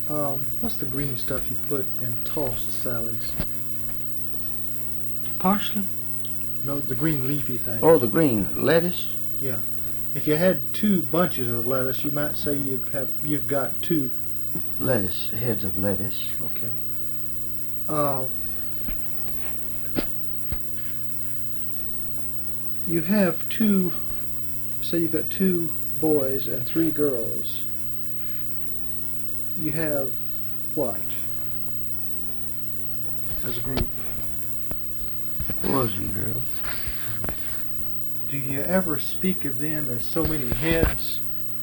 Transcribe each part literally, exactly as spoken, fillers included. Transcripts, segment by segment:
Um, what's the green stuff you put in tossed salads? Parsley? No, the green leafy thing. Oh, the green lettuce? Yeah. If you had two bunches of lettuce, you might say you have you've got two Lettuce, heads of lettuce. Okay. Uh, you have two. Say you've got two boys and three girls. You have what as a group? Boys and girls. Do you ever speak of them as so many heads?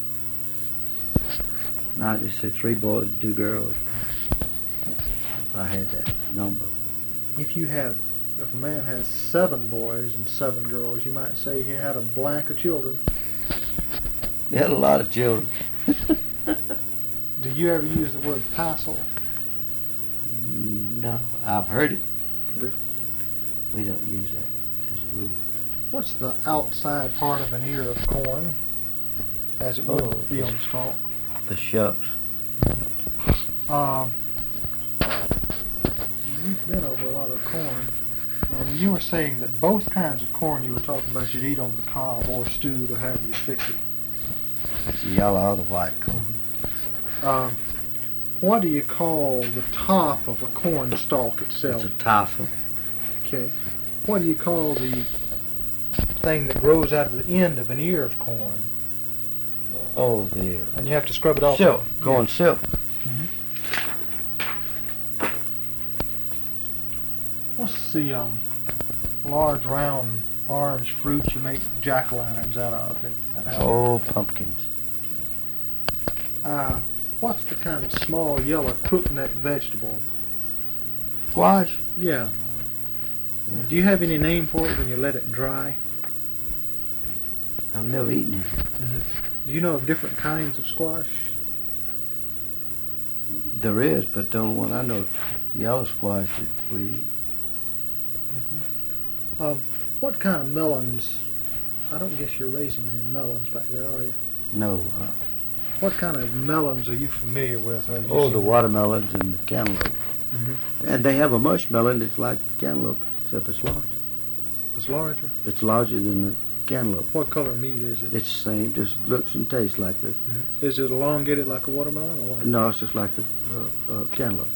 No, I just say three boys and two girls. If I had that number. If you have, if a man has seven boys and seven girls, you might say he had a blank of children. They had a lot of children. Do you ever use the word passel? No, I've heard it. But We don't use that as a rule. what's the outside part of an ear of corn, as it would Oh, be this- on the stalk? The shucks. Um, we've been over a lot of corn, and you were saying that both kinds of corn you were talking about you'd eat on the cob or stewed or however you fix it. It's the yellow or the white corn. Um, what do you call the top of a corn stalk itself? It's a tassel. Okay. What do you call the thing that grows out of the end of an ear of corn? Oh, the And you have to scrub it off. silk. Corn silk. What's the um, large round orange fruit you make jack-o'-lanterns out of? And, and Oh, pumpkins. Uh, what's the kind of small yellow crook-neck vegetable? Squash. Yeah. Yeah. Do you have any name for it when you let it dry? I've never eaten it. Mm-hmm. Do you know of different kinds of squash? There is, but the only one I know, yellow squash that we eat. Mm-hmm. Um, what kind of melons? I don't guess you're raising any melons back there, are you? No. Uh, What kind of melons are you familiar with? Have you oh, seen? the watermelons and the cantaloupe. Mm-hmm. And they have a mushmelon that's like the cantaloupe, except it's larger. It's larger. It's larger than the cantaloupe. What color meat is it? It's the same, just looks and tastes like the. Mm-hmm. Is it elongated like a watermelon or what? No, it's just like the uh, uh, cantaloupe.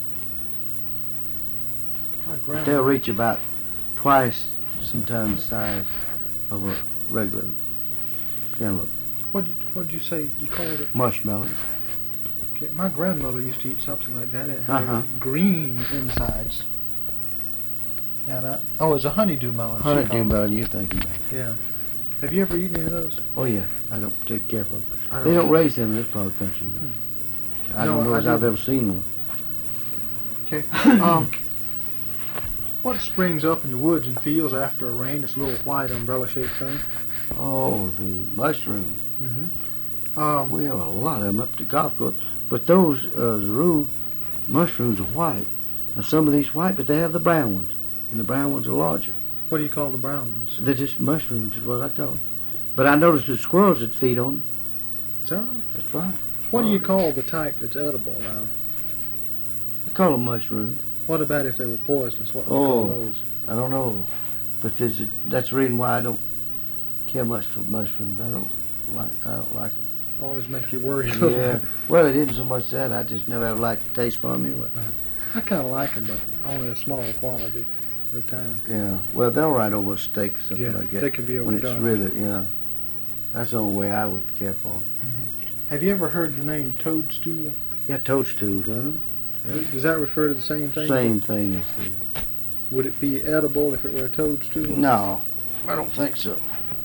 My But grandma. they'll reach about twice, sometimes the size of a regular cantaloupe. What what did you say you called it? Mushmelon. Okay, my grandmother used to eat something like that. It had Uh-huh. green insides. And I, oh, it's a honeydew melon. she Honeydew called it. melon you're thinking about. Yeah. Have you ever eaten any of those? Oh yeah, I don't take care of them. I They don't raise them in this part of the country. No. I No, don't know I as I've do. ever seen one. Okay. Um, what springs up in the woods and fields after a rain? It's a little white umbrella-shaped thing. Oh, the mushroom. Mm-hmm. Um, We have a lot of them up the golf course, but those, uh, as a rule, mushrooms are white. Now some of these white, but they have the brown ones, and the brown ones are larger. what do you call the brown ones? They're just mushrooms is what I call them. But I noticed the squirrels that feed on them. Is that right? That's right. What do you Squirrels. call the type that's edible now? They call them mushrooms. What about if they were poisonous? What do you Oh. call those? I don't know, but there's a, that's the reason why I don't care much for mushrooms. I don't like. I don't like Always make you worry a them. little Yeah. bit. Well, it isn't so much that. I just never have liked the taste for them anyway. I kind of like them, but only a small quantity at a time. Yeah. Well, they'll ride over a steak or something Yeah, like that. they can be when it's overdone. really, yeah. That's the only way I would care for them. Have you ever heard the name toadstool? Yeah, toadstools, huh? Yeah. Does that refer to the same thing? Same thing as the. Would it be edible if it were a toadstool? No, I don't think so.